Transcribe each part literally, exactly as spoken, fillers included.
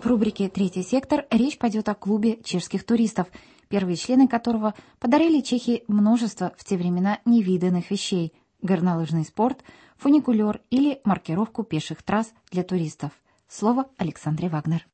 В рубрике «Третий сектор» речь пойдет о клубе чешских туристов, первые члены которого подарили Чехии множество в те времена невиданных вещей – горнолыжный спорт, фуникулер или маркировку пеших трасс для туристов. Слово Александре Вагнер.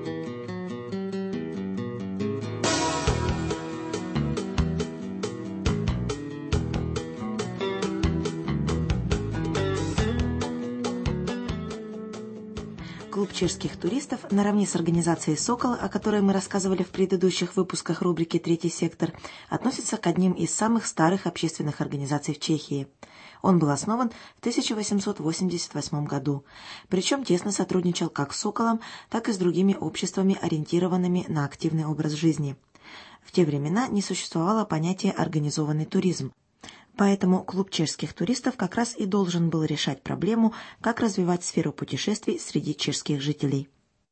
Клуб чешских туристов, наравне с организацией «Сокол», о которой мы рассказывали в предыдущих выпусках рубрики «Третий сектор», относится к одним из самых старых общественных организаций в Чехии. Он был основан в тысяча восемьсот восемьдесят восьмом году, причем тесно сотрудничал как с «Соколом», так и с другими обществами, ориентированными на активный образ жизни. В те времена не существовало понятия «организованный туризм». Поэтому клуб чешских туристов как раз и должен был решать проблему, как развивать сферу путешествий среди чешских жителей.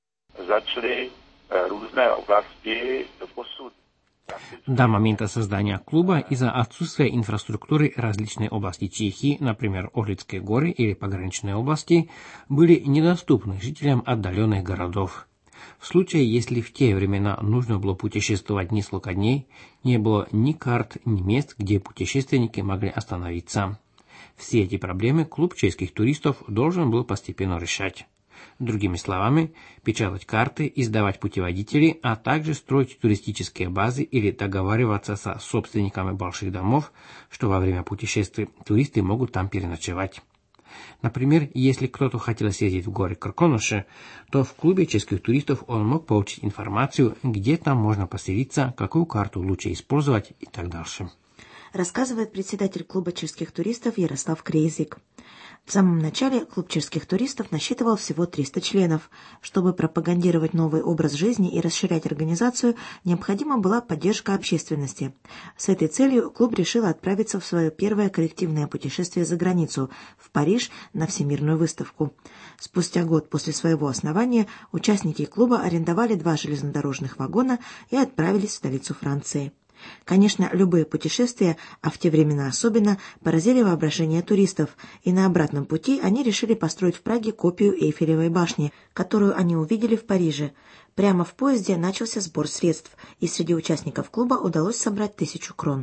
До момента создания клуба из-за отсутствия инфраструктуры различные области Чехии, например, Орлицкие горы или пограничные области, были недоступны жителям отдаленных городов. В случае, если в те времена нужно было путешествовать несколько дней, не было ни карт, ни мест, где путешественники могли остановиться. Все эти проблемы клуб чешских туристов должен был постепенно решать. Другими словами, печатать карты, издавать путеводители, а также строить туристические базы или договариваться со собственниками больших домов, что во время путешествий туристы могут там переночевать. Например, если кто-то хотел съездить в горы Крконуше, то в клубе чешских туристов он мог получить информацию, где там можно поселиться, какую карту лучше использовать и так дальше. Рассказывает председатель клуба чешских туристов Ярослав Крейзик. В самом начале клуб чешских туристов насчитывал всего триста членов. Чтобы пропагандировать новый образ жизни и расширять организацию, необходима была поддержка общественности. С этой целью клуб решил отправиться в свое первое коллективное путешествие за границу, в Париж, на Всемирную выставку. Спустя год после своего основания участники клуба арендовали два железнодорожных вагона и отправились в столицу Франции. Конечно, любые путешествия, а в те времена особенно, поразили воображение туристов, и на обратном пути они решили построить в Праге копию Эйфелевой башни, которую они увидели в Париже. Прямо в поезде начался сбор средств, и среди участников клуба удалось собрать тысячу крон.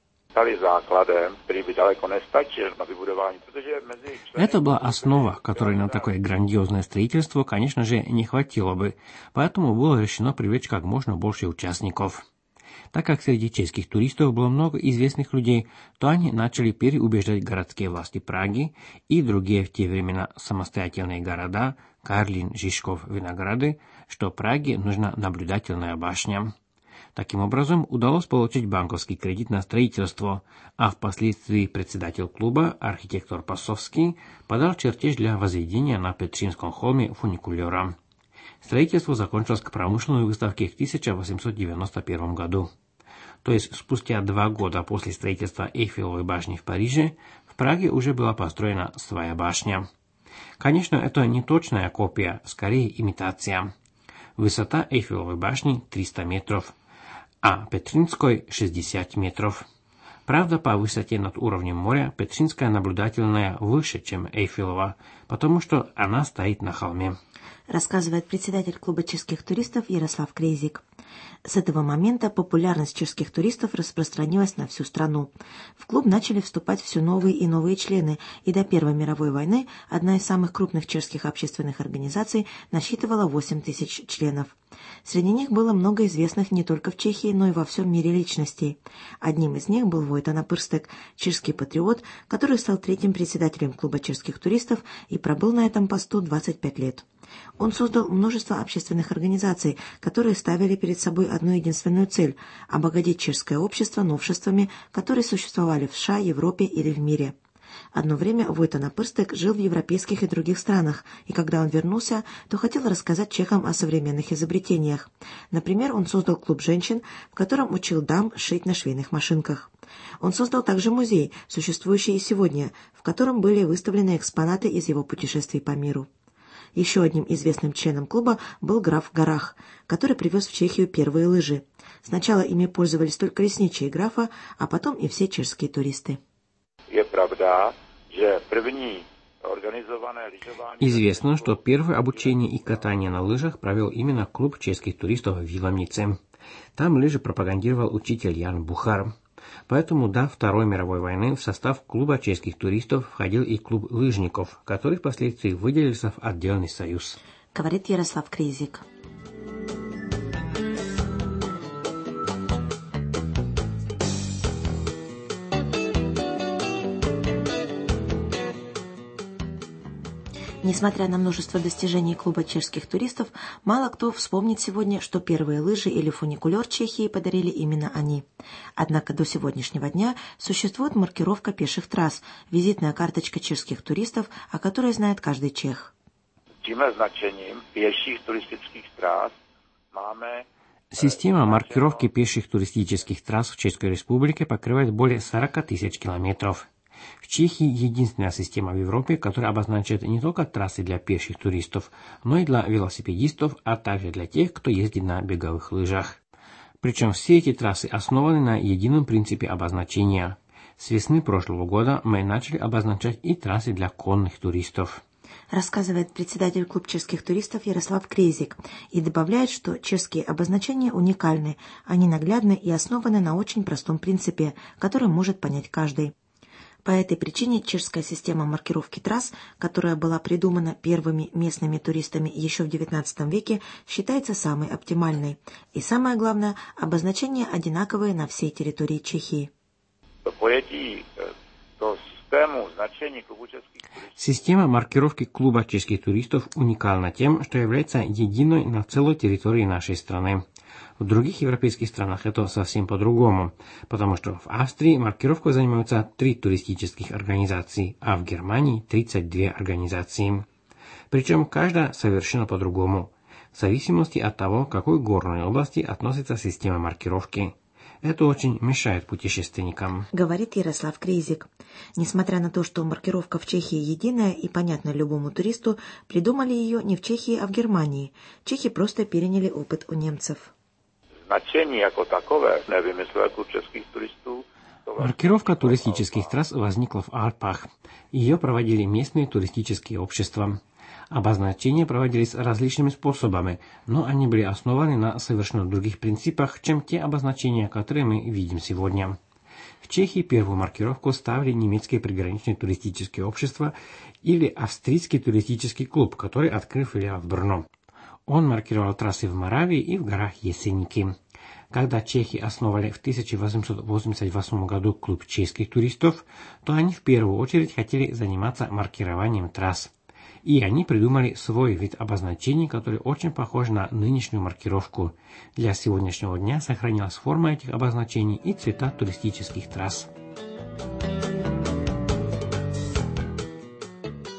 Это была основа, которой на такое грандиозное строительство, конечно же, не хватило бы, поэтому было решено привлечь как можно больше участников. Так как среди чешских туристов было много известных людей, то они начали переубеждать городские власти Праги и другие в те времена самостоятельные города, Карлин, Žižkov, Винограды, что Праге нужна наблюдательная башня. Таким образом, удалось получить банковский кредит на строительство, а впоследствии председатель клуба, архитектор Пасовский, подал чертеж для возведения на Петřínskом холме фуникулера. Строительство закончилось к промышленной выставке в тысяча восемьсот девяносто первом году. То есть спустя два года после строительства Эйфелевой башни в Париже, в Праге уже была построена своя башня. Конечно, это не точная копия, скорее имитация. Высота Эйфелевой башни триста метров, а Петřínской шестьдесят метров. Правда, по высоте над уровнем моря Петřínская наблюдательная выше, чем Эйфелева, потому что она стоит на холме. Рассказывает председатель клуба чешских туристов Ярослав Крейзик. С этого момента популярность чешских туристов распространилась на всю страну. В клуб начали вступать все новые и новые члены, и до Первой мировой войны одна из самых крупных чешских общественных организаций насчитывала восемь тысяч членов. Среди них было много известных не только в Чехии, но и во всем мире личностей. Одним из них был Войта Напрстек, чешский патриот, который стал третьим председателем клуба чешских туристов и пробыл на этом посту двадцать пять лет. Он создал множество общественных организаций, которые ставили перед собой одну единственную цель – обогатить чешское общество новшествами, которые существовали в США, Европе или в мире. Одно время Войта Напрстек жил в европейских и других странах, и когда он вернулся, то хотел рассказать чехам о современных изобретениях. Например, он создал клуб женщин, в котором учил дам шить на швейных машинках. Он создал также музей, существующий и сегодня, в котором были выставлены экспонаты из его путешествий по миру. Еще одним известным членом клуба был граф Гарах, который привез в Чехию первые лыжи. Сначала ими пользовались только лесничие графа, а потом и все чешские туристы. Je pravda, že první Известно, что первое обучение и катание на лыжах провел именно клуб чешских туристов в Виломнице. Там лыжи пропагандировал учитель Ян Бухар. Поэтому до Второй мировой войны в состав клуба чешских туристов входил и клуб лыжников, который впоследствии выделился в отдельный союз. Говорит Ярослав Крейзик. Несмотря на множество достижений клуба чешских туристов, мало кто вспомнит сегодня, что первые лыжи или фуникулер Чехии подарили именно они. Однако до сегодняшнего дня существует маркировка пеших трасс, визитная карточка чешских туристов, о которой знает каждый чех. Система маркировки пеших туристических трасс в Чешской Республике покрывает более сорок тысяч километров. В Чехии единственная система в Европе, которая обозначает не только трассы для пеших туристов, но и для велосипедистов, а также для тех, кто ездит на беговых лыжах. Причем все эти трассы основаны на едином принципе обозначения. С весны прошлого года мы начали обозначать и трассы для конных туристов. Рассказывает председатель клуба чешских туристов Ярослав Крейзик и добавляет, что чешские обозначения уникальны, они наглядны и основаны на очень простом принципе, который может понять каждый. По этой причине чешская система маркировки трасс, которая была придумана первыми местными туристами еще в девятнадцатом веке, считается самой оптимальной. И самое главное, обозначения одинаковые на всей территории Чехии. Система маркировки клуба чешских туристов уникальна тем, что является единой на целой территории нашей страны. В других европейских странах это совсем по-другому, потому что в Австрии маркировкой занимаются три туристических организации, а в Германии тридцать две организации. Причем каждая совершенно по-другому, в зависимости от того, к какой горной области относится система маркировки. Это очень мешает путешественникам. Говорит Ярослав Крейзик. Несмотря на то, что маркировка в Чехии единая и понятна любому туристу, придумали ее не в Чехии, а в Германии. Чехи просто переняли опыт у немцев. Маркировка туристических трасс возникла в Альпах. Ее проводили местные туристические общества. Обозначения проводились различными способами, но они были основаны на совершенно других принципах, чем те обозначения, которые мы видим сегодня. В Чехии первую маркировку ставили немецкие приграничные туристические общества или австрийский туристический клуб, который открыл филиал в Брно. Он маркировал трассы в Моравии и в горах Есеники. Когда чехи основали в тысяча восемьсот восемьдесят восьмом году клуб чешских туристов, то они в первую очередь хотели заниматься маркированием трасс. И они придумали свой вид обозначений, который очень похож на нынешнюю маркировку. Для сегодняшнего дня сохранилась форма этих обозначений и цвета туристических трасс.